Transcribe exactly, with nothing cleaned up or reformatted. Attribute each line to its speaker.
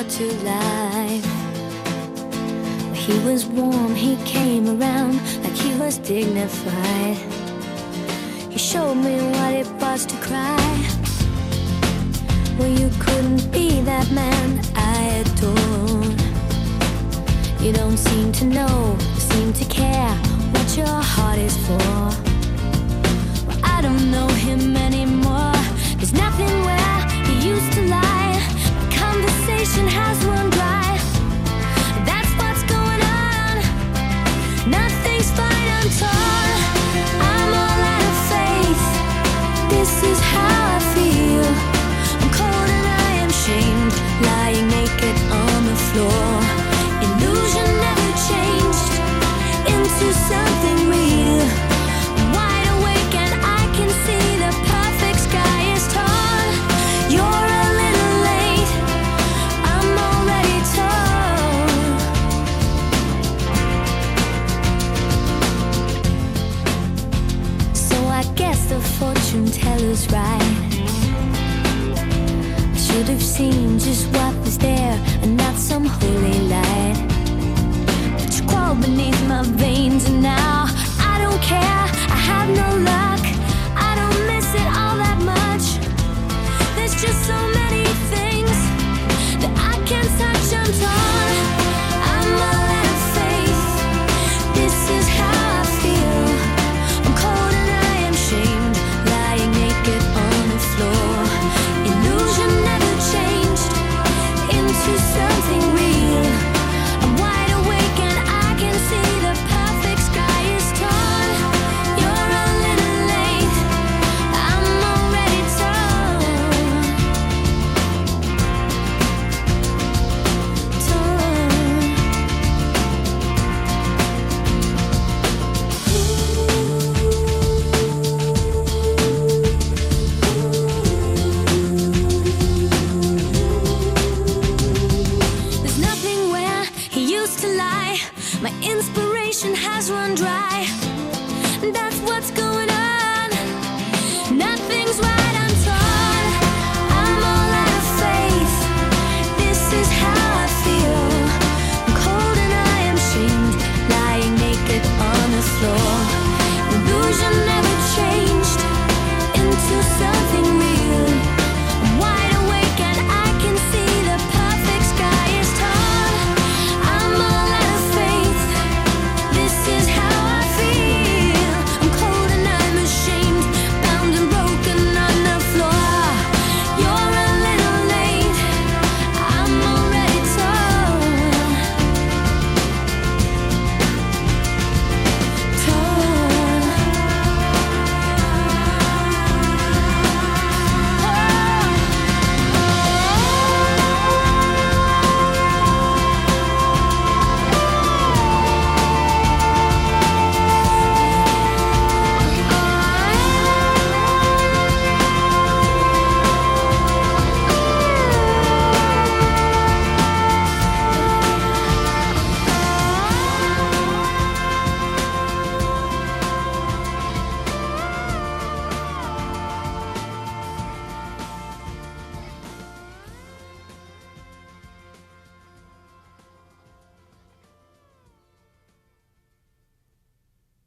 Speaker 1: brought to life. He was warm, he came around like he was dignified. He showed me what it was to cry. Well, you couldn't be that man I adored. You don't seem to know, seem to care what your heart is for. Well, I don't know him anymore. There's nothing where he used to lie. The conversation has run dry. That's what's going on. Nothing's fine, I'm torn. I'm all out of faith. This is how I feel. I'm cold and I am shamed, lying naked on the floor. Illusion never changed into something real. I'm wide awake and I can see the perfect sky is torn. You're a little late, I'm already torn. So I guess the fortune teller's right. I should have seen just what was there and not some holy light. But you crawl beneath my veins and now I don't care, I have no luck. I don't miss it all that much. There's just so many things that I can't touch, I'm torn. I'm all out of faith. This is how I feel. I'm cold and I am shamed, lying naked on the floor. Illusion never changed into something real.